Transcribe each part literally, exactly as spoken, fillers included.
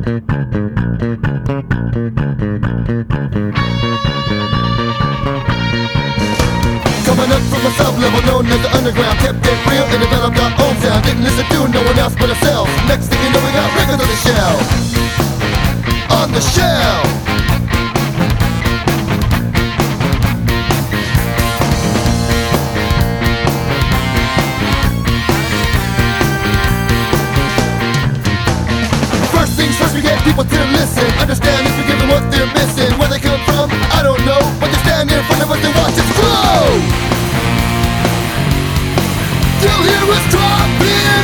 Coming up from a sub-level known as the underground, kept it real and developed our own sound. Didn't listen to no one else but ourselves. Next thing you know we got records on the shelf. On the shelf. First things first, we get people to listen. Understand if we're giving what they're missing. Where they come from, I don't know, but they stand in front of us and watch us grow. You'll hear us drop in.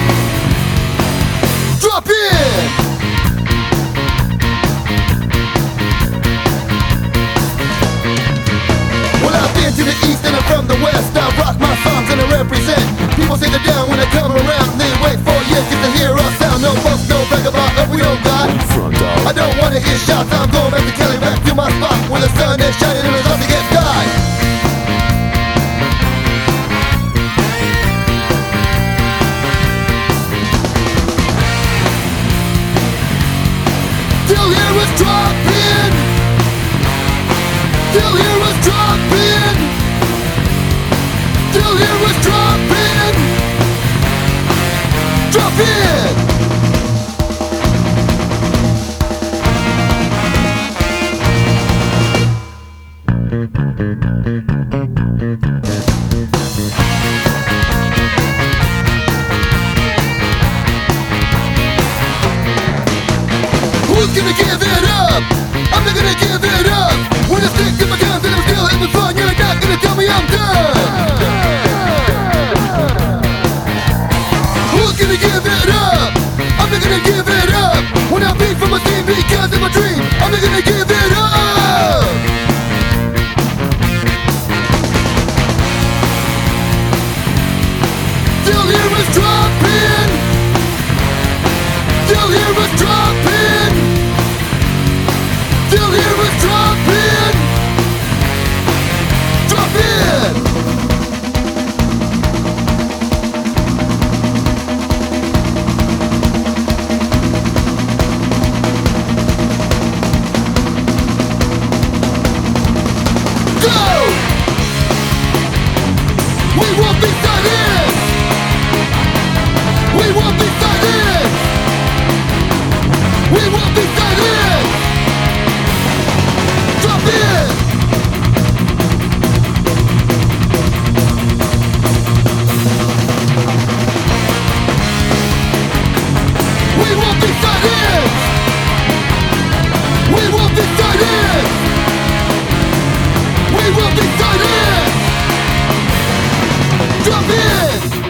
Drop in. Well, I've been to the east and I'm from the west. I rock my songs and I represent. People say they're down when I come around. They wait for years just to hear us sound. No boast, no brag about what we don't got. I don't wanna hear shots. I'm going back to Kelly, back to my spot where the sun is shining and it's about to get dark. You'll hear us drop in. You'll hear us drop in. You'll hear us drop in. Drop in. Who's gonna give it up? I'm not gonna give it up. When I stick to my guns and I'm still having fun, you're not gonna tell me I'm done. Who's gonna give it up? I'm not gonna give it up. When I beat from my team because of my dream, I'm not gonna give it up. You'll hear us drop in. You'll hear us drop in. You'll hear us drop in. Drop in. Go! We won't be silent. We won't be silent. We won't be silent. Drop in. We won't be silent. We won't be silent. We won't be silent. Drop in.